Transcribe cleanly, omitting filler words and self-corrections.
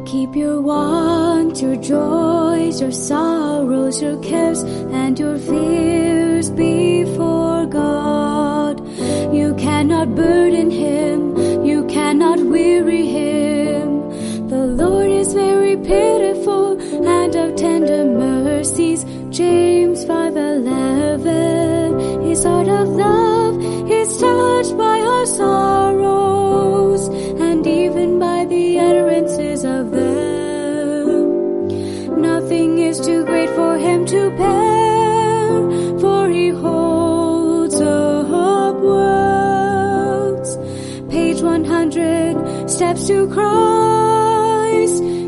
Keep your wants, your joys, your sorrows, your cares, and your fears before God. You cannot burden Him, you cannot weary Him. The Lord is very pitiful and of tender mercies. James 5:11. His heart of love is touched by our sorrows, and even by the utterances of them. Nothing is too great for Him to bear, for He holds up worlds. Page 100, Steps to Christ.